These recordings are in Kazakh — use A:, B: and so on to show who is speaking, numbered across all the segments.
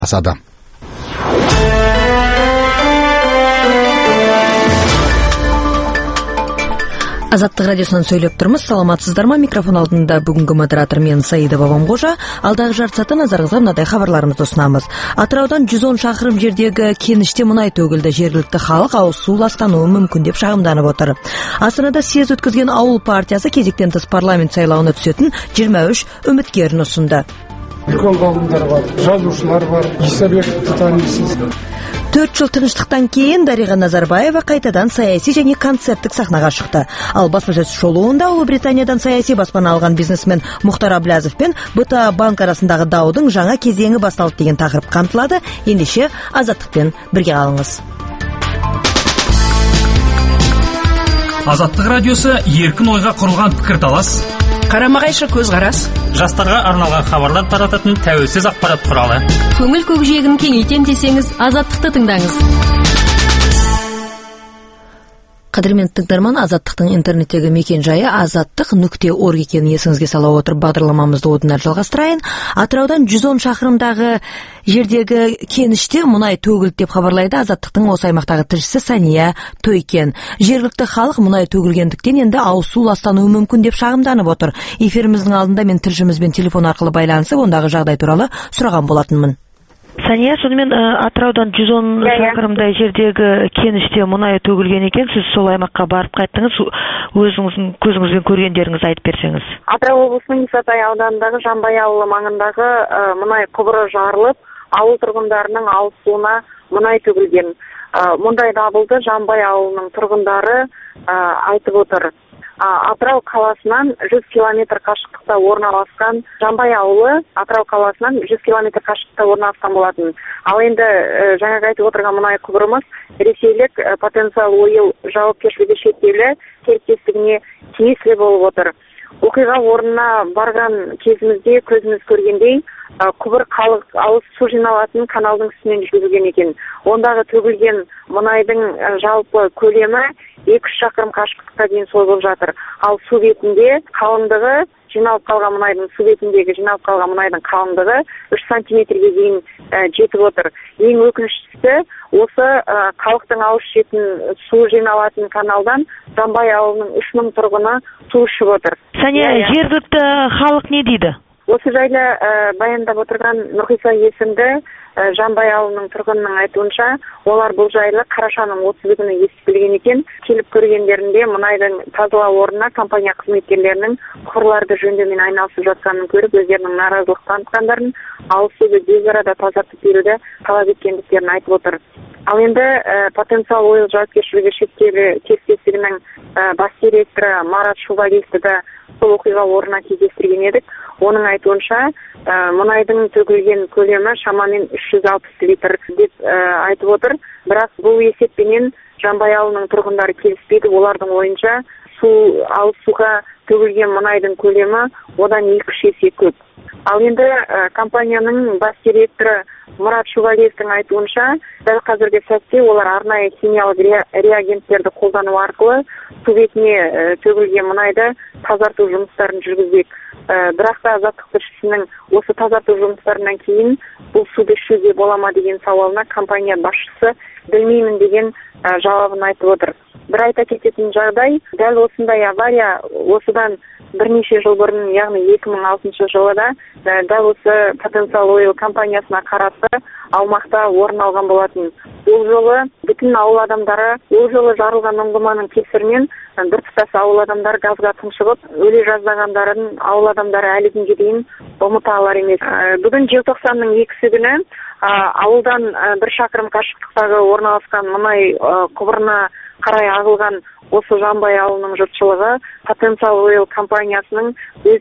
A: асады.
B: Азаттық радиосынан сөйлеп тұрмыз. Саламатсыздар ма? Микрофон алдында бүгінгі модератор мен Саида Бабамғожа. Алдағы жарты сағатта назарыңызға мынадай хабарларымызды ұсынамыз. Атыраудан 110 шақырым жердегі кеніште мұнай төгілді. Жергілікті халық ауыз су ластануы мүмкін деп шағымданып отыр. Астанада съезд өткізген ауыл партиясы кезектен тыс парламент сайлауына түсетін 23 үміткерін ұсынды.
C: Үлкен ғалымдар бар, жазушылар бар, Исабековті танисыз.
B: 4 жыл тыныштықтан кейін Дариға Назарбаева қайтадан саяси және концерттік сахнаға шықты. Ал баспасөз шолуында Ұлыбританиядан саяси баспана алған бизнесмен Мұхтар Аблязов пен БТА банк арасындағы даудың жаңа кезеңі басталды деген тақырып қамтылады. Ендеше Азаттықпен бірге қалыңыз.
D: Азаттық радиосы еркін ойға құрылған пікірталас,
E: қарама-қайшы көзқарас,
D: жастарға арналған хабарлар тарататын тәуелсіз ақпарат құралы.
E: Көңіл көкжиегін кеңейтем десеңіз, Азаттықты тыңдаңыз.
B: Қадірменді тыңдарман, Азаттықтың интернеттегі мекен жайы azаттық.org екенін есіңізге сала отырып бағдарламамызды одан әрі жалғастырайын. Атыраудан 110 шақырымдағы жердегі кеніште мұнай төгілді деп хабарлайды Азаттықтың осы аймақтағы тілшісі Сания Тойкен. Жергілікті халық мұнай төгілгендіктен енді ауыз су ластануы мүмкін деп шағымданып отыр. Эфиріміздің алдында мен тілшімізбен телефон арқылы байланысып, ондағы жағдай туралы сұраған болатынмын. Сания, сонымен Атыраудан 110 шақырымдай жердегі кеніште мұнай төгілген екен. Сіз сол аймаққа барып қайттыңыз. Өзіңіздің көзіңізбен көргендеріңізді айтып берсеңіз.
F: Атырау облысының Исатай ауданындағы Жанбай ауылы маңындағы мұнай құбыры жарылып, ауыл тұрғындарының ауыз суына мұнай төгілген. Мұндай дабылды Жанбай ауылының тұрғындары айтып отыр. Атырау қаласынан 100 километр қашықтықта орналасқан Жанбай ауылы Атырау қаласынан 100 километр қашықтықта орналасқан болатын. Ал енді жаңа айтып отырған мұнай құбырымыз ресейлік потенциал ойыл жауапкершілігі шектеулі серіктестігіне тиесілі болып отыр. Оқиға орнына барған кезімізде көзіміз көргендей, құбыр халық ауыз су жиналатын каналдың үстімен жүргізілген екен. Ондағы төгілген мұнайдың жалпы көлемі 2 шақырым қашықтыққа дейін созылып жатыр. Ал су бетінде қалыңдығы жиналып қалған мұнайдың қалыңдығы 3 сантиметрге дейін жетіп отыр. Ең өкініштісі осы халықтың ауыз ішетін су жиналатын каналдан Жанбай ауылының 3000 тұрғыны су ішіп отыр.
B: Сәне, жергілікті халық не дейді?
F: Осы жайлы баяндап отырған Нұрғиса есімді Жанбай ауылының тұрғынының айтуынша, олар бұл жайлы қарашаның 30 күні естіп білген екен. Келіп көргендерінде мұнайдың тазалау орнына компания қызметкерлерінің құбырларды жөндеумен айналысып жатқанын көріп, өздерінің наразылық танытқандарын, ауыз суды тез арада тазартып беруді талап еткендіктерін айтып отыр. Ал енді потенциал ойыл жауапкершілігі шектеулі серіктестігінің бас директоры Марат Шубалиевті да сол оқиға орнына кездестірген едік. Оның айтуынша, мұнайдың төгілген көлемі шамамен 360 литр деп айтып отыр. Бірақ бұл есеппенен Жанбай ауылының тұрғындары келіспейді. Олардың ойынша, ауыз суға төгілген мұнайдың көлемі одан 2 есе көп. Ал енді компанияның бас директоры Мұрат Шубалиевтің айтуынша, дәл қазіргі сәтте олар арнайы химиялық реагенттерді қолдану арқылы су бетіне төгілген мұнайды тазарту жұмыстарын жүргізбек. Бірақ та Азаттық тілшісінің осы тазарту жұмыстарынан кейін бұл суды ішуге бола ма деген сауалына компания басшысы білмеймін деген жауабын айтып отыр. Бір айта кететін жағдай, дәл осындай авария осыдан бірнеше жыл бұрын, яғни 2006 жылыда дәл осы потенциал ойыл компаниясына қарасты аумақта орын алған болатын. Ол жолы бүтін ауыл адамдары, ол жолы жарылған ұңғыманың кесірінен біртұтас ауыл адамдар газға тұншығып, өле жаздағандарын ауыл адамдары әлі күнге дейін ұмыта алар емес. Бүгін желтоқсанның 2 күні ауылдан 1 шақырым қашықтықтағы орналасқан мұнай құбырына қарай ағылған осы Жанбай ауылының жұртшылығы потенциал ойыл компаниясының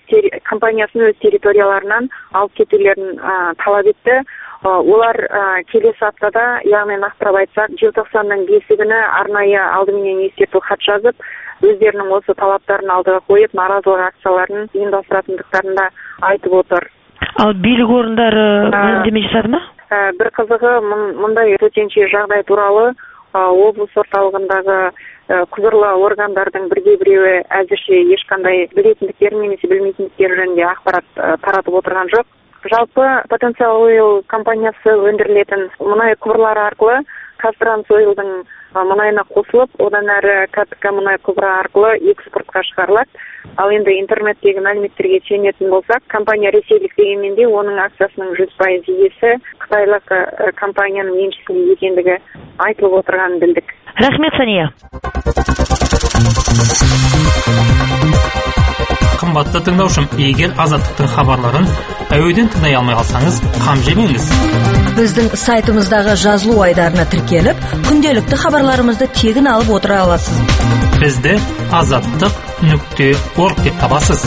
F: өз территорияларынан алып кетулерін талап етті. Олар келесі аптада, яғни нақтырып айтсақ, желтоқсанның 5 күні арнайы алдыменен ескерту хат жазып, өздерінің осы талаптарын алдыға қойып, наразылық акцияларын ұйымдастыратындықтарын да айтып отыр.
B: Ал билік орындары мәлімдеме жасады ма?
F: Бір қызығы, мұндай төтенше жағдай туралы облыс орталығындағы құзырлы органдардың бірде-біреуі әзірше ешқандай білетіндіктері немесе білмейтіндіктері жөнінде ақпарат таратып отырған жоқ. Жалпы Потенциал Ойл компаниясы өндірілетін мұнай құбырлары арқылы Қазтрансойлдың мұнайына қосылып, одан әрі КТК мұнай құбыры арқылы экспортқа шығарылады. Ал енді интернеттегі мәліметтерге сүйенетін болсақ, компания ресейлік дегенмен де оның акциясының 100% иесі қытайлық компанияның еншісінде екендігі айтылып отырғанын білдік.
B: Рахмет, Сания.
D: Қымбатты тыңдаушым, егер Азаттықтың хабарларын әуеден тыңдай алмай қалсаңыз, қам жемеңіз.
B: Біздің сайтымыздағы жазылу айдарына тіркеліп, күнделікті хабарларымызды тегін алып отыра аласыз.
D: Бізді azаттық.org деп табасыз.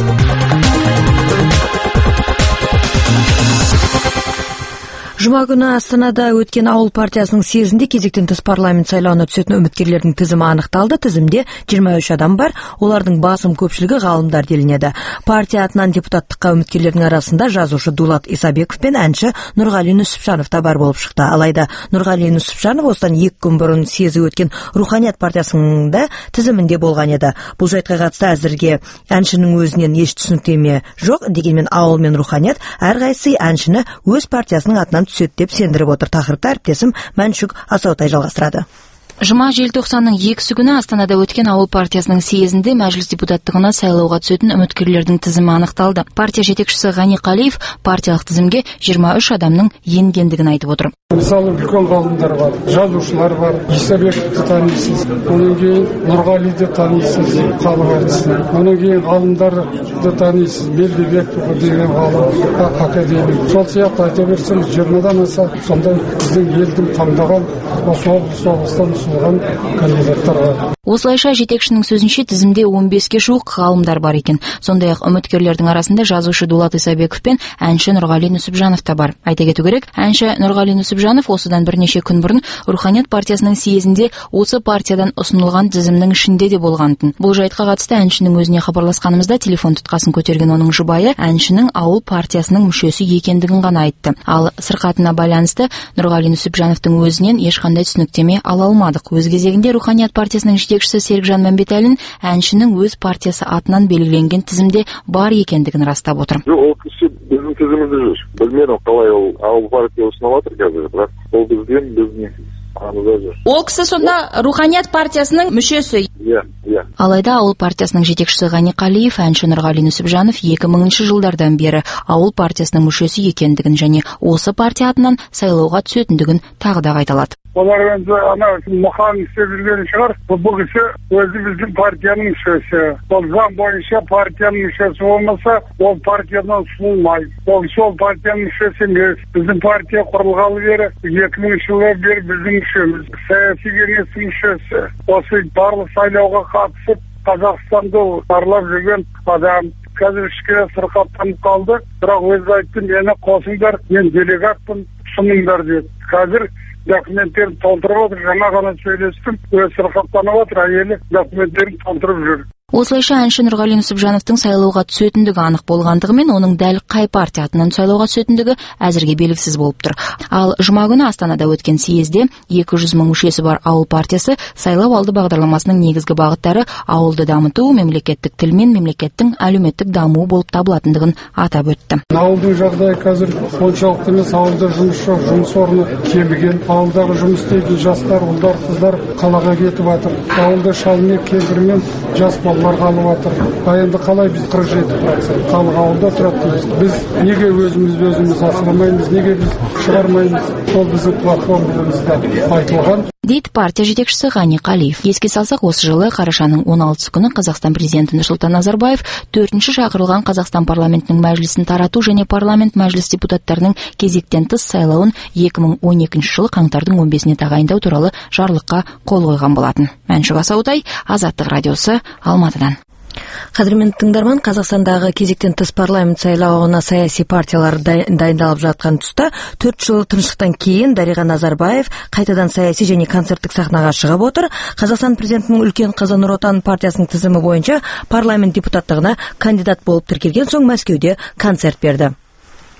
B: Жұма күні Астанада өткен ауыл партиясының съезінде кезектен тыс парламент сайлауына түсетін үміткерлердің тізімі анықталды. Тізімде 23 адам бар. Олардың басым көпшілігі ғалымдар делінеді. Партия атынан депутаттыққа үміткерлердің арасында жазушы Дулат Исабеков пен әнші Нұрғали Нүсіпжанов та бар болып шықты. Алайда Нұрғали Нүсіпжанов осыдан 2 күн бұрын съезі өткен Руханият партиясының да тізімінде болған еді. Бұл жайтқа қатысты әзірге әншінің өзінен еш түсініктеме жоқ. Дегенмен ауыл мен Руханият әрқайсысы әншіні өз партиясының атынан түсет деп сендіріп отыр. Тақырыпты әріптесім Мәншүк Асаутай жалғастырады.
E: Жұма желтоқсанның 2 күні Астанада өткен ауыл партиясының съезінде мәжіліс депутаттығына сайлауға түсетін үміткерлердің тізімі анықталды. Партия жетекшісі Ғани Қалиев партиялық тізімге 23 адамның енгендігін айтып отыр.
C: Мысалы, үлкен ғалымдар бар, жазушылар бар, Исабековті танисыз, онан кейін Нұрғалиді танисыз, халық әртісі, онан кейін ғалымдарды танисыз, Белгібеков деген ғалым, академик. Сол сияқты айта берсем, 20-дан аса сондай біздің елдің таңдаған осы облыстан ұсынылған кандидаттар бар.
E: Осылайша жетекшінің сөзінше тізімде 15-ке жуық ғалымдар бар екен. Сондай-ақ үміткерлердің арасында жазушы Дулат Исабеков пен әнші Нұрғали Нүсіпжанов та бар. Айта кету керек, әнші Нұрғали Нүсіпжанов осыдан бірнеше күн бұрын Руханият партиясының съезінде осы партиядан ұсынылған тізімнің ішінде де болғантын. Бұл жайтқа қатысты әншінің өзіне хабарласқанымызда телефон тұтқасын көтерген оның жұбайы әншінің ауыл партиясының мүшесі екендігін ғана айтты. Ал сырқатына байланысты Нұрғали Нүсіпжановтың өзінен ешқандай түсініктеме ала алмадық. Өз кезегінде Руханият партиясының жетекшісі Серікжан Мәмбетәлин әншінің өз партиясы атынан белгіленген тізімде бар екендігін растап отыр.
A: Ол кісі біздің тізімімізде жүр. Білмедім қалай ол ауыл партия ұсынып жатыр қазір, бірақ ол біздің аңызда жүр.
E: Ол кісі сонда Руханият партиясының мүшесі.
A: Иә.
E: Алайда ауыл партиясының жетекшісі Ғани Қалиев әнші Нұрғали Нүсіпжанов 2000 жылдардан бері ауыл партиясының мүшесі екендігін және осы партия атынан сайлауға түсетіндігін тағы да қайталады.
C: Олар енді мұқан істеп жүрген шығар. Бұл кісі өзі біздің партияның мүшесі. Ол заң бойынша партияның мүшесі болмаса, ол партиядан ұсынылмайды. Ол сол партияның мүшесі емес. Біздің партия құрылғалы бері 2000 жылдан бері біздің мүшеміз. Саяси кеңестің мүшесі. Осы барлық сайлауға қатысып, Қазақстанды аралап жүрген адам. Қазір ішке сырқаттанып қалды. Бірақ өзі айтты, мені қосыңдар, мен делегатпын, ұсыныңдар деді. Қазір документтерін толтырып отыр, жаңа ғана сөйлестім, өзі сырқаттанып отыр, әйелі документтерін толтырып жүр.
E: Осылайша әнші Нұрғали Нүсіпжановтың сайлауға түсетіндігі анық болғандығымен, оның дәл қай партия атынан сайлауға түсетіндігі әзірге белгісіз болып тұр. Ал жұма күні Астанада өткен съезде 200 мың мүшесі бар ауыл партиясы сайлау алды бағдарламасының негізгі бағыттары ауылды дамыту, мемлекеттік тіл мен мемлекеттің әлеуметтік дамуы болып табылатындығын атап өтті.
C: Ауылдың жағдайы қазір оншалықты емес, ауылда жұмыс жоқ, жұмыс орны кеміген, ауылдағы жұмыс істейтін жастар, ұлдар, қыздар қалаға кетіп жатыр. Ауылда шалмен, кемпірмен жас балалар қалып жатыр. Енді қалай біз 47% халық ауылда тұрады. Біз неге өзіміз асырамаймыз, неге біз шығармаймыз? Сол біздің платформамызда айтылған.
E: Дейді партия жетекшісі Ғани Қалиев. Еске салсақ, осы жылы қарашаның 16 күні Қазақстан президенті Нұрсұлтан Назарбаев 4-ші шақырылған Қазақстан парламентінің мәжілісін тарату және парламент мәжіліс депутаттарының кезектен тыс сайлауын 2012 жылы қаңтардың 15-іне тағайындау туралы жарлыққа қол қойған болатын. Мәншүк Асаутай, Азаттық радиосы, Алматыдан.
B: Қадірменді тыңдарман, Қазақстандағы кезектен тыс парламент сайлауына саяси партиялар дайындалып жатқан тұста 4 жыл тыныштықтан кейін Дариға Назарбаев қайтадан саяси және концерттік сахнаға шығып отыр. Қазақстан президентінің үлкен қызы Нұр Отан партиясының тізімі бойынша парламент депутаттығына кандидат болып тіркелген соң Мәскеуде концерт берді.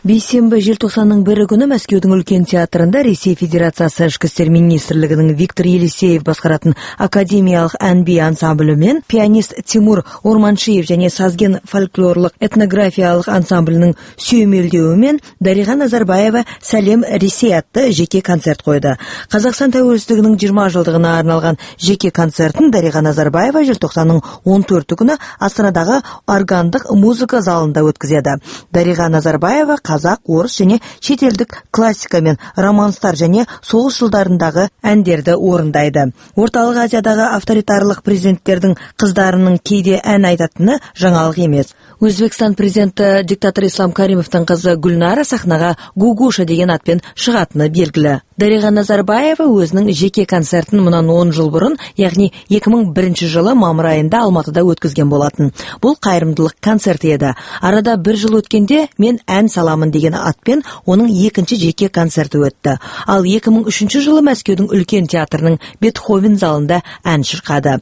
B: Бейсенбі желтоқсанның 1 күні Мәскеудің үлкен театрында Ресей Федерациясы ішкі істер министрлігінің Виктор Елисеев басқаратын академиялық ән-би ансамблі мен пианист Тимур Орманшиев және сазген фольклорлық этнографиялық ансамблінің сүйемелдеуімен Дариға Назарбаева «Сәлем Ресей» атты жеке концерт қойды. Қазақстан тәуелсіздігінің 20 жылдығына арналған жеке концертін Дариға Назарбаева желтоқсанның 14 күні Астанадағы органдық музыка залында өткізеді. Дариға Назарбаева қазақ, орыс және шетелдік классика мен романстар және соғыс жылдарындағы әндерді орындайды. Орталық Азиядағы авторитарлық президенттердің қыздарының кейде ән айтатыны жаңалық емес. Өзбекстан президенті диктатор Ислам Каримовтың қызы Гүлнара сахнаға Гугуша деген атпен шығатыны белгілі. Дариға Назарбаева өзінің жеке концертін мұнан 10 жыл бұрын, яғни 2001 жылы мамыр айында Алматыда өткізген болатын. Бұл қайырымдылық концерт еді. Арада 1 жыл өткенде мен ән саламын деген атпен оның екінші жеке концерті өтті. Ал 2003 жылы Мәскеудің үлкен театрының Бетховен залында ән шырқады.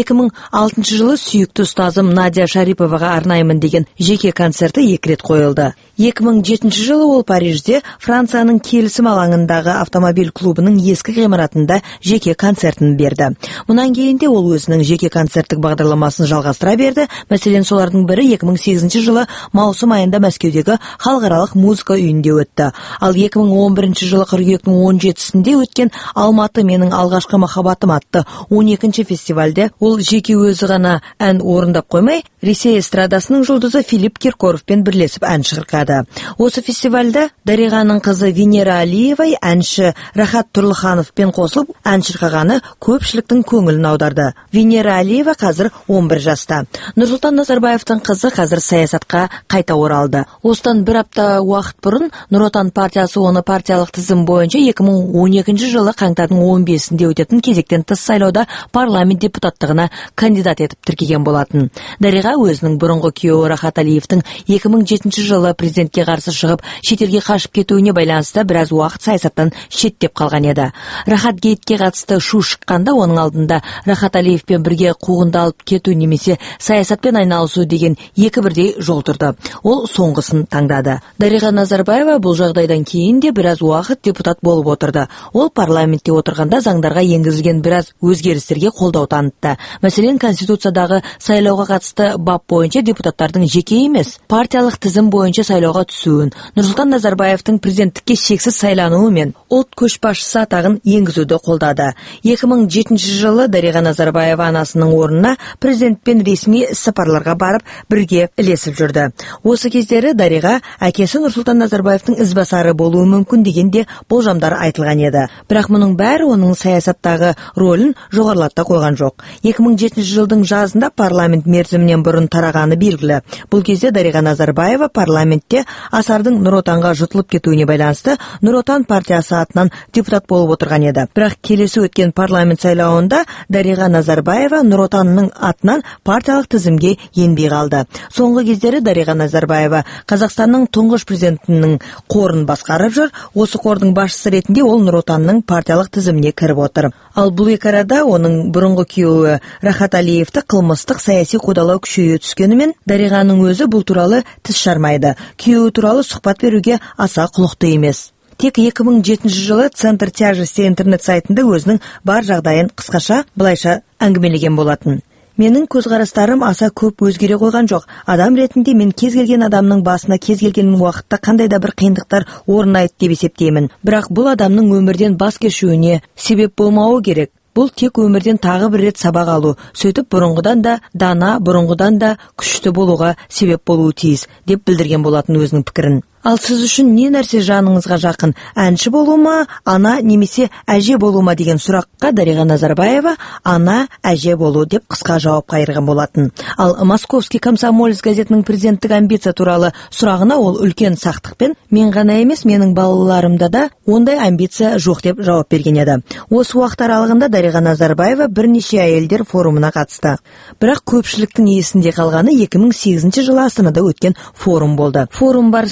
B: 2006 жылы сүйікті ұстазым Надя Шариповаға арнаймын деген жеке концерті 2 рет қойылды. 2007 жылы ол Парижде Францияның келісім алаңындағы автомобиль клубының ескі ғимаратында жеке концертін берді. Мұнан кейін де ол өзінің жеке концерттік бағдарламасын жалғастыра берді. Мәселен, солардың бірі 2008 жылы маусым айында Мәскеудегі халықаралық музыка үйінде өтті. Ал 2011 жылы қыркүйектің 17-сінде өткен Алматы менің алғашқы махаббатым атты 12-ші фестивальде ол жеке өзі ғана ән орындап қоймай, Ресей эстрадасының жұлдызы Филипп Киркоровпен бірлесіп ән шырқады. Осы фестивальда Дариғаның қызы Венера Алиева әнші Рахат Тұрлыхановпен қосылып ән шырқағаны көпшіліктің көңілін аударды. Венера Алиева қазір 11 жаста. Нұрсұлтан Назарбаевтың қызы қазір саясатқа қайта оралды. Осыдан 1 апта уақыт бұрын Нұр Отан партиясы оны партиялық тізім бойынша 2012 жылы қаңтардың 15-сінде өтетін кезектен тыс сайлауда парламент депутаттығына кандидат етіп тіркеген болатын. Дариға өзінің бұрынғы күйеуі Рахат Алиевтің 2007 жылы президентке қарсы шығып, шетелге қашып кетуіне байланысты біраз уақыт саясаттан шеттеп қалған еді. Рахат гейтке қатысты шу шыққанда оның алдында Рахат Алиевпен бірге қуғынды алып кету немесе саясатпен айналысу деген екі бірдей жол тұрды. Ол соңғысын таңдады. Дариға Назарбаева бұл жағдайдан кейін де біраз уақыт депутат болып отырды. Ол парламентте отырғанда заңдарға енгізілген біраз өзгерістерге қолдау танытты. Мәселен, Конституциядағы сайлауға қатысты бап бойынша депутаттардың жеке емес, партиялық тізім бойынша сайлауға түсуін, Нұрсұлтан Назарбаевтың президенттікке шексіз сайлануы мен ұлт көшбасшысы атағын енгізуді қолдады. 2007 жылы Дариға Назарбаева анасының орнына президентпен ресми сапарларға барып, бірге ілесіп жүрді. Осы кездері Дариға әкесі Нұрсұлтан Назарбаевтың ізбасары болуы мүмкін дегенде болжамдар айтылған еді. Бірақ мұның бәрі оның саясаттағы рөлін жоғарылата қойған жоқ. 2007 жылдың жазында парламент мерзімінен бұрын тарағаны белгілі. Бұл кезде Дариға Назарбаева парламентте Асардың Нұр Отанға жұтылып кетуіне байланысты Нұр Отан партиясы атынан депутат болып отырған еді. Бірақ келесі өткен парламент сайлауында Дариға Назарбаева Нұр Отанның атынан партиялық тізімге енбей қалды. Соңғы кездері Дариға Назарбаева Қазақстанның тұңғыш президентінің қорын басқарып жүр. Осы қордың басшысы ретінде ол Нұр Отанның партиялық тізіміне кіріп отыр. Ал бұл екі арада оның бұрынғы күйеуі Рахат Алиевті қылмыстық саяси қудалау күшейе түскенімен, Дариғаның өзі бұл туралы тіс жармайды. Күйеуі туралы сұхбат беруге аса құлықты емес. Тек 2007 жылы Центр тяжести интернет сайтында өзінің бар жағдайын қысқаша былайша әңгімелеген болатын. Менің көзқарастарым аса көп өзгере қойған жоқ. Адам ретінде мен кез келген адамның басына кез келген уақытта қандай да бір қиындықтар орнайды деп есептеймін. Бірақ бұл адамның өмірден бас кешуіне себеп болмауы керек. Бұл тек өмірден тағы бір рет сабақ алу, сөйтіп бұрынғыдан да дана, бұрынғыдан да күшті болуға себеп болуы тиіс, деп білдірген болатын өзінің пікірін. Ал сіз үшін не нәрсе жаныңызға жақын? Әнші болу ма, ана немесе әже болу ма деген сұраққа Дариға Назарбаева ана, әже болу деп қысқа жауап қайырған болатын. Ал Московский комсомолец газетінің президенттік амбиция туралы сұрағына ол үлкен сақтықпен мен ғана емес, менің балаларымда да ондай амбиция жоқ деп жауап берген еді. Осы уақыт аралығында Дариға Назарбаева бірнеше әйелдер форумына қатысты. Бірақ көпшіліктің есінде қалғаны 2008 жылы Астанада өткен форум болды. Форум барысында шетелдік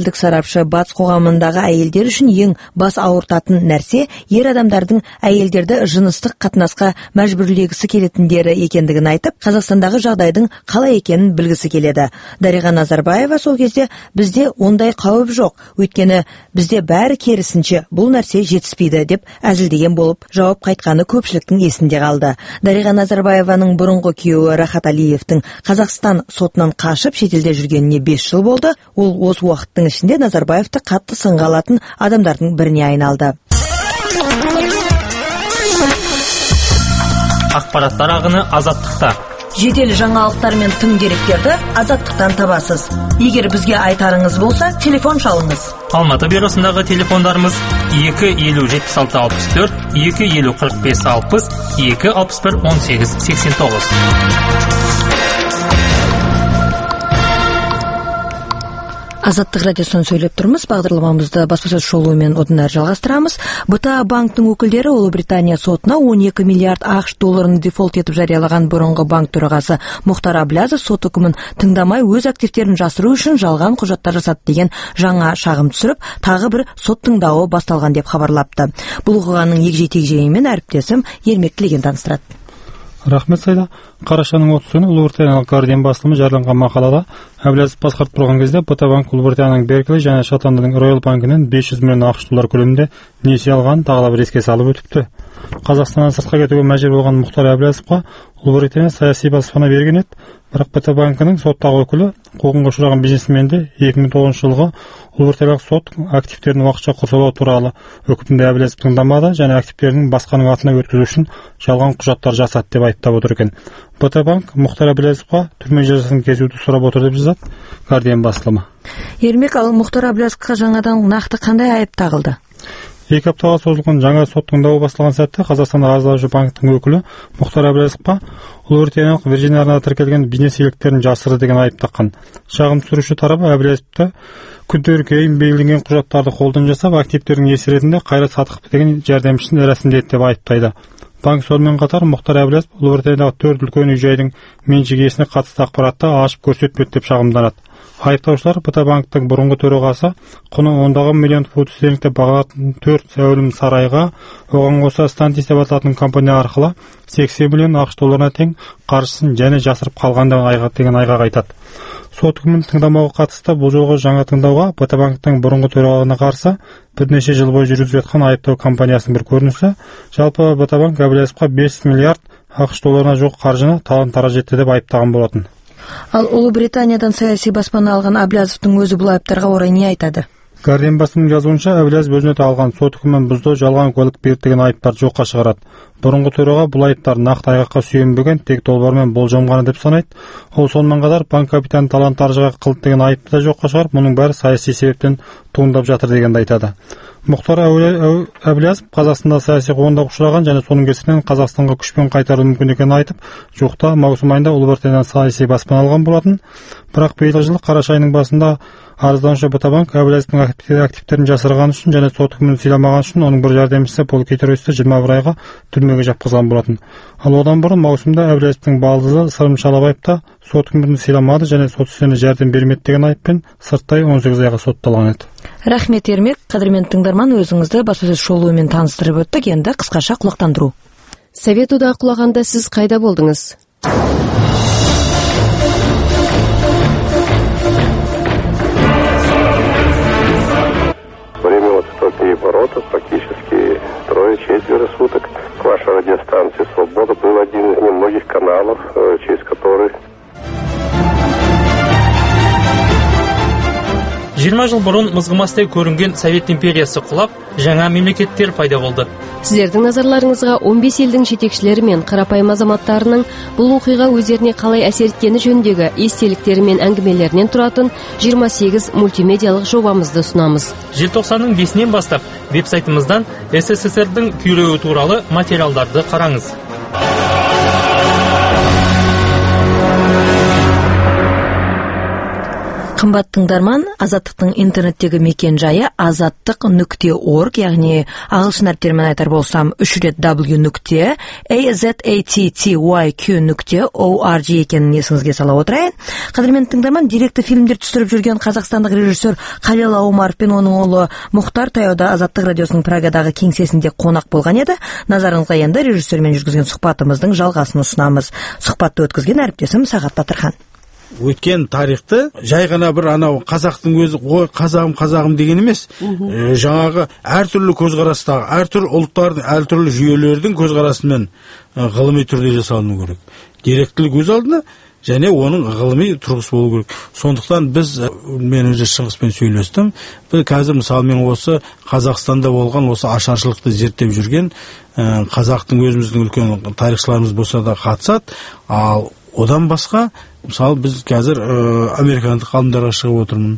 B: шетелдік сарапшы батыс қоғамындағы әйелдер үшін ең бас ауыртатын нәрсе ер адамдардың әйелдерді жыныстық қатынасқа мәжбүрлегісі келетіндері екендігін айтып, Қазақстандағы жағдайдың қалай екенін білгісі келеді. Дариға Назарбаева сол кезде бізде ондай қауіп жоқ, өйткені бізде бәрі керісінше бұл нәрсе жетіспейді деп әзілдеген болып жауап қайтқаны көпшіліктің есінде қалды. Дариға Назарбаеваның бұрынғы күйеуі Рахат Алиевтің Қазақстан сотынан қашып шетелде жүргеніне 5 жыл болды. Ол осы уақыттың ішінде Назарбаевты қатты сынға алатын адамдардың біріне айналды.
D: Ақпараттар ағыны Азаттықта.
B: Жедел жаңалықтар мен тың деректерді Азаттықтан табасыз. Егер бізге айтарыңыз болса, телефон шалыңыз.
D: Алматы бюросындағы телефондарымыз 250-76-64, 250-45-60, 261-18-89.
B: Азаттық радиосынан сөйлеп тұрмыз. Бағдарламамызды баспасөз шолуымен одан әрі жалғастырамыз. БТА банктың өкілдері Ұлыбритания сотына 12 миллиард ақш долларын дефолт етіп жариялаған бұрынғы банк төрағасы Мұхтар Әблязов сот үкімін тыңдамай өз активтерін жасыру үшін жалған құжаттар жасады деген жаңа шағым түсіріп, тағы бір сот тыңдауы басталған деп хабарлапты. Бұл оқиғаның егжей-тегжейімен әріптесім Ермек Тілеген таныстырады.
G: Рахмет, Сайда. Қарашаның 30 күні Ұлыбританиялық Guardian басылымы жарияланған мақалада Әблязов басқарып тұрған кезде БТА банк Ұлыбританияның Беркли және Шотландияның Royal банкінен 500 миллион ақш доллар көлемінде несие алғанын тағы бір еске салып өтіпті. Қазақстаннан сыртқа кетуге мәжбүр болған Мұхтар Әблязовқа Ұлыбритания саяси баспана берген еді, бірақ БТА банкінің соттағы өкілі қуғынға ұшыраған бизнесменді 2009 жылғы Ұлыбританиялық сот активтерін уақытша құрсаулау туралы үкімді Әблязов тыңдамады және активтерінің басқаның атына өткізу үшін жалған құжаттар жасады деп айыптап отыр екен. БТА банк Мұхтар Әблязовқа түрме жазасын кесуді сұрап отыр деп жазады Guardian басылымы.
B: Ермек, ал Мұхтар Әблязовқа жаңадан нақты қандай айып тағылды?
G: 2 аптаға созылған жаңа сот тыңдауы басталған сәтте Қазақстан Қаржылаушы банктың өкілі Мұхтар Әблязовқа Ұлыбританиялық Virgin арнада тіркелген бизнес иеліктерін жасырды деген айып таққан. Шағым түсіруші тарапы Әблязовты күндер кейін белгіленген құжаттарды қолдан жасап, активтердің иесі ретінде Қайрат Сатықов деген жәрдемшісін рәсімдеді деп айыптайды. Банк сонымен қатар Мұхтар Әблязов Ұлыбританиядағы 4 үлкен үй-жайдың меншік иесіне қатысты ақпаратты ашып көрсетпеді деп шағымданады. Айыптаушылар БТА банктың бұрынғы төрағасы құны 10 миллион фунт стерлингте бағаланатын 4 зәулім сарайға, оған қоса Stantis деп аталатын компания арқылы 80 миллион ақш долларына тең қаржысын және жасырып қалған деген айғақ айтады. Сот үкімін тыңдамауға қатысты бұл жолғы жаңа тыңдауға БТА банктың бұрынғы төрағасына қарсы бірнеше жыл бойы жүргізіліп жатқан айыптау кампаниясының бір көрінісі. Жалпы БТА банк Әблязовқа 5 миллиард ақш долларына жоқ қаржыны талан-тараж етті деп айыптаған болатын.
B: Ал Ұлыбританиядан саяси баспана алған Әблязовтың өзі бұл айыптарға орай не айтады?
G: Guardian басылымының жазуынша Әблязов өзіне алған сот үкімін бұзды, жалған куәлік берді деген айыптарды жоққа шығарады. Бұрынғы төраға бұл айыптар нақты айғаққа сүйенбеген, тек долбармен болжамғаны деп санайды. Ол сонымен қатар банк капитаны талан-таражға қылды деген айыпты да жоққа шығарып, мұның бәрі саяси себептен туындап жатыр дегенді айтады. Мұхтар Әблязов Қазақстанда саяси қуғынға ұшыраған және соның кесірінен Қазақстанға күшпен қайтарылуы мүмкін екенін айтып, жуықта маусым айында Ұлыбританиядан саяси баспана алған болатын. Бірақ биылғы жылы қараша айының басында арызданушы БТА банк Әблязовтың активтерін жасырғаны үшін және сот үкімін сыйламаған үшін оның бір жәрдемшісі Пол Кейтеройсті 21 айға түрмеге жапқызған болатын. Ал одан бұрын маусымда Әблязовтың балдызы Сырым Шалабаевта сот үкімін сыйламады және сот ісіне жәрдем бермеді деген айыппен сырттай 18 айға сотталған еді.
B: Рахмет, Ермек. Қадірмен тыңдарман, өзіңізді баспасөз шолуымен таныстырып өттік. Енді қысқаша құлақтандыру.
H: Совет одағы құлағанда сіз қайда болдыңыз?
I: Время вот этого переворота практически 3-4 суток. Ваша радиостанция «Свобода» был один из немногих каналов, через который...
D: 20 жыл бұрын мызғымастай көрінген Совет империясы құлап, жаңа мемлекеттер пайда болды.
H: Сіздердің назарларыңызға 15 елдің жетекшілері мен қарапайым азаматтарының бұл оқиға өздеріне қалай әсер еткені жөніндегі естеліктері мен әңгімелерінен тұратын 28 мультимедиялық жобамызды ұсынамыз.
D: Желтоқсанның 5-нен бастап веб-сайтымыздан СССР-дің күйреуі туралы материалдарды қараңыз.
B: Қымбат тыңдарман, Азаттықтың интернеттегі мекен жайы azattiq.org, яғни ағылшын әріптерімен айтар болсам 3 рет w.azattyq.org екенін есіңізге сала отырайын. Қадірмен тыңдарман, деректі фильмдер түсіріп жүрген қазақстандық режиссер Қалел Аумаров пен оның ұлы Мұхтар таяуда Азаттық радиосының Прагадағы кеңсесінде қонақ болған еді. Назарыңызға енді режиссермен жүргізген сұхбатымыздың жалғасын ұсынамыз. Сұхбатты өткізген әріптесім Сағат Батырхан.
J: Өткен тарихты жай ғана бір анау қазақтың өзі ой қазағым деген емес, жаңағы әртүрлі көзқарастағы, әртүрлі ұлттардың, әртүрлі жүйелердің көзқарасымен ғылыми түрде жасалыну керек. Деректілік өз алдына және оның ғылыми тұрғысы болу керек. Сондықтан мен өзі Шығыспен сөйлестім. Біз қазір мысалы мен осы Қазақстанда болған осы ашаршылықты зерттеп жүрген қазақтың өзіміздің үлкен тарихшыларымыз болса да қатысады. Ал одан басқа мысалы біз қазір американдық ғалымдарға шығып отырмын.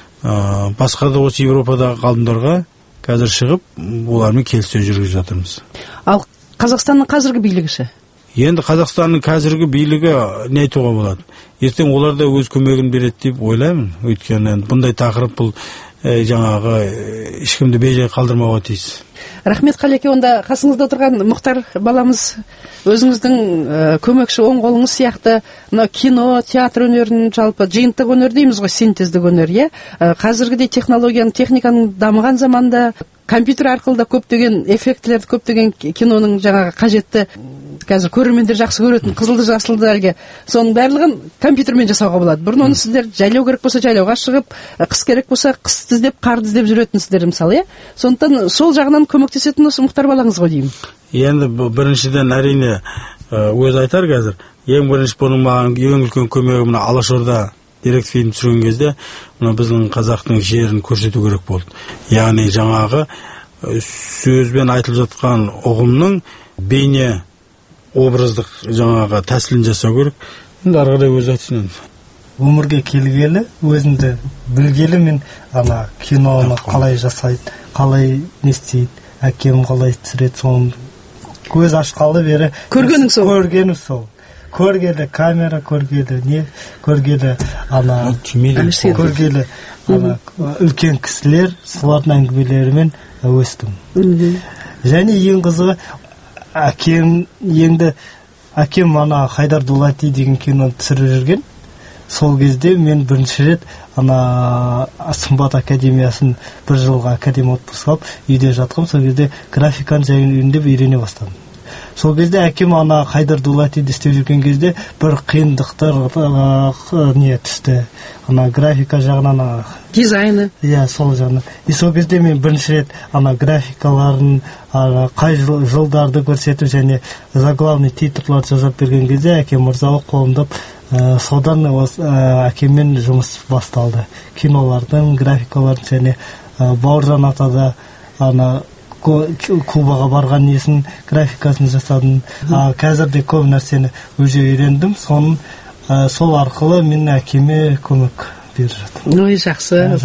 J: Басқа да осы Европадағы ғалымдарға қазір шығып, олармен келіссөз жүргізіп жатырмыз.
K: Ал Қазақстанның қазіргі билігі ше?
J: Енді Қазақстанның қазіргі билігі не айтуға болады? Ертең олар да өз көмегін береді деп ойлаймын. Өйткені бұндай тақырып бұл жаңағы ешкімді бейжай қалдырмауға тиіс.
K: Рахмет Қалеке, онда қасыңызда отырған Мұхтар баламыз өзіңіздің көмекші оң қолыңыз сияқты кино, театр өнерінің жалпы жиынтық өнер дейміз ғой, синтездік өнер, иә? Қазіргідей техниканың дамыған заманда компьютер арқылы да көптеген эффектілерді, көптеген киноның жаңағы қажетті қазір көрермендер жақсы көретін қызылды жасылды әлге соның барлығын компьютермен жасауға болады. Бұрын оны сіздер жайлау керек болса жайлауға шығып, қыс керек болса қысты іздеп, қарды іздеп жүретінсіздер мысалы, иә? Сондықтан сол жағынан көмектесетін осы Мұхтар балаңыз ғой деймін.
J: Енді біріншіден әрине өз айтар қазір. Ең бірінші бұның маған ең үлкен көмегі мына Алашорда деректі фильм түсірген кезде мына біздің қазақтың жерін көрсету керек болды. Яғни жаңағы сөзбен айтылып жатқан ұғымның бейне образдық жаңағы тәсілін жасау керек. Енді ары қарай өзі айтсын.
L: Өмірге келгелі, өзімді білгелі мен ана киноны қалай жасайды, қалай не істейді, әкем қалай түсіреді, соны көз ашқалы бері
K: көргенің сол.
L: Көргелі камера, көргелі ана көргелі ана үлкен кісілер, солардың әңгімелерімен өстім. Және ең қызығы әкем ана Хайдар Дулати деген киноны түсіріп жүрген. Сол кезде мен бірінші рет ана Сымбат академиясын бір жылға академия отпуск алып үйде жатқым. Сол кезде графиканы жайында үйрене бастадым. Сол кезде әкем ана Хайдар Дулатиді істеп жүрген кезде бір қиындықтар не түсті. Ана графика жағынан
K: дизайны.
L: Иә, сол жағынан. И сол кезде мен бірінші рет ана графикаларын қай жылдарды көрсетіп және заглавный титрларды жазып берген кезде әкем мырзалық қолымдап содан әкеммен жұмыс басталды. Кинолардың, графикалардың және Бауыржан атада ана Кубаға барған несін графикасын жасадым. Қазір де көп нәрсені өзі үйрендім. Сол арқылы мен әкеме көмек беріп жатырмын.
K: Ой, жақсы.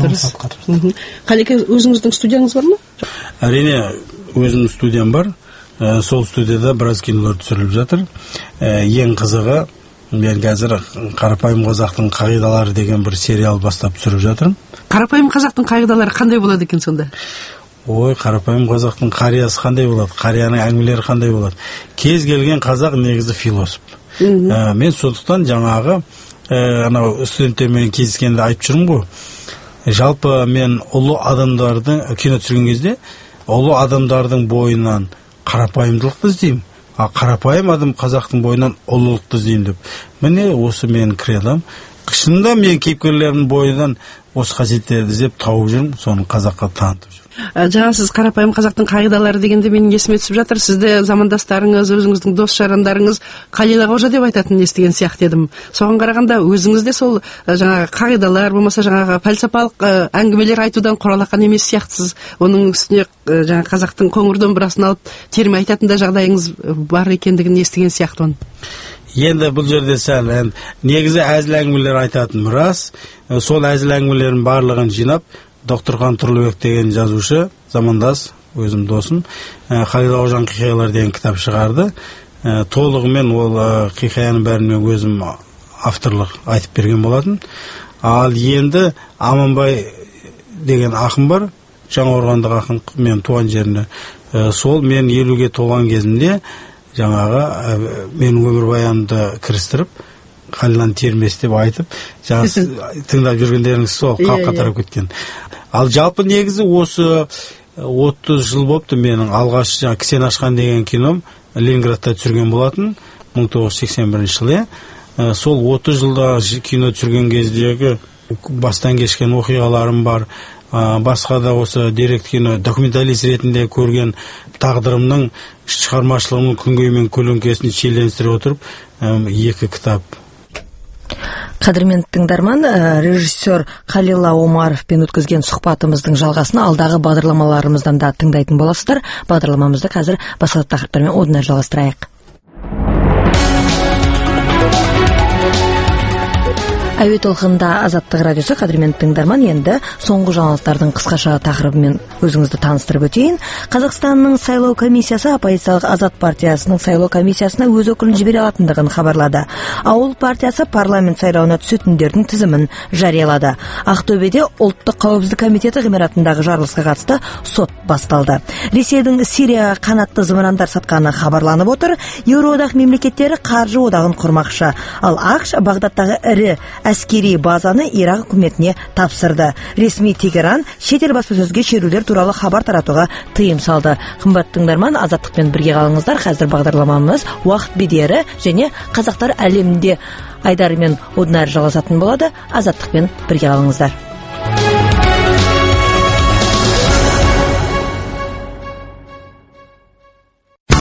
K: Қалеке, өзіңіздің студияңыз бар ма?
J: Әрине, өзімнің студиям бар. Сол студияда біраз кинолар түсіріліп жатыр. Ең қызығы, мен қазір Қарапайым қазақтың қағидалары деген бір сериал бастап түсіріп жатырмын.
K: Қарапайым қазақтың қағидалары қандай болады екен сонда?
J: Ой, Қарапайым қазақтың қариясы қандай болады, қарияның әңгімелері қандай болады. Кез келген қазақ негізі философ. Мен сондықтан жаңағы анау студенттермен кездескенде айтып жүрмін ғой. Жалпы мен ұлы адамдардың кино түсірген кезде ұлы адамдардың бойынан қарапайымдылықты іздеймін. Қарапайым адам қазақтың бойынан ұлылықты іздеймін деп. Міне осы менің кредом. Шынында мен кейіпкерлердің бойынан осы қасиеттерді іздеп тауып жүрмін, соны қазаққа танытып жүрмін.
K: Жаңа сіз Қарапайым қазақтың қағидалары дегенде менің есіме түсіп жатыр. Сізді замандастарыңыз, өзіңіздің дос-жарандарыңыз Қалила қожа деп айтатын естіген сияқты едім. Соған қарағанда өзіңіз де сол жаңағы қағидалар, болмаса жаңағы пәлсапалық әңгімелер айтудан құралақан емес сияқтысыз. Оның үстіне жаңа қазақтың қоңыр домбырасын алып терме айтатын да жағдайыңыз бар екендігін естіген сияқтымын.
J: Енді бұл жерде сәл негізі әзіл әңгімелер айтатын рас. Сол әзіл әңгімелердің барлығын жинап Доктор Тұрлыбек деген жазушы, замандас, өзім досым, Қалила қожаның хикаялары деген кітап шығарды. Толығымен ол хикаяның бәрін мен өзім авторлық айтып берген болатын. Ал енді Аманбай деген ақын бар, Жаңақорғандық ақын, мен туған жеріне. Сол мен 50-ге толған кезімде жаңағы менің өмірбаянымды кірістіріп, Қалилан термес деп айтып, тыңдап жүргендеріңіз сол қалыпқа тарап кеткен. Ал жалпы негізі осы 30 жыл болыпты менің алғаш Кісен ашқан деген кином Ленинградта түсірген болатын 1981 жылы. Сол 30 жылда кино түсірген кездегі бастан кешкен оқиғаларым бар. Басқа да осы деректі кино документалист ретінде көрген тағдырымның шығармашылығымның күнгей мен көлеңкесін шиеленістіре отырып 2 кітап.
B: Қадірменді тыңдарман, режиссер Қалила Омаровпен өткізген сұхбатымыздың жалғасын алдағы бағдарламаларымыздан да тыңдайтын боласыздар. Бағдарламамызды қазір басқа тақырыптармен одан әрі жалғастырайық. Әуе толқынында Азаттық радиосы. Қадірменді тыңдарман, енді соңғы жаңалықтардың қысқаша тақырыбымен өзіңізді таныстырып өтейін. Қазақстанның сайлау комиссиясы оппозициялық Азат партиясының сайлау комиссиясына өз өкілін жібере алатындығын хабарлады. Ауыл партиясы парламент сайлауына түсетіндердің тізімін жариялады. Ақтөбеде ұлттық қауіпсіздік комитеті ғимаратындағы жарылысқа қатысты сот басталды. Ресейдің Сирияға қанатты зымырандар сатқаны хабарланып отыр. Еуроодақ мемлекеттері қаржы одағын құрмақшы. Ал ақш Бағдадтағы ірі әскери базаны Ирак үкіметіне тапсырды. Ресми Тегеран шетел баспасөзге шерулер туралы хабар таратуға тыйым салды. Қымбатты тыңдарман, Азаттықпен бірге қалыңыздар. Қазір бағдарламамыз уақыт бедері және қазақтар әлемінде айдарымен одан әрі жалғасатын болады. Азаттықпен бірге қалыңыздар.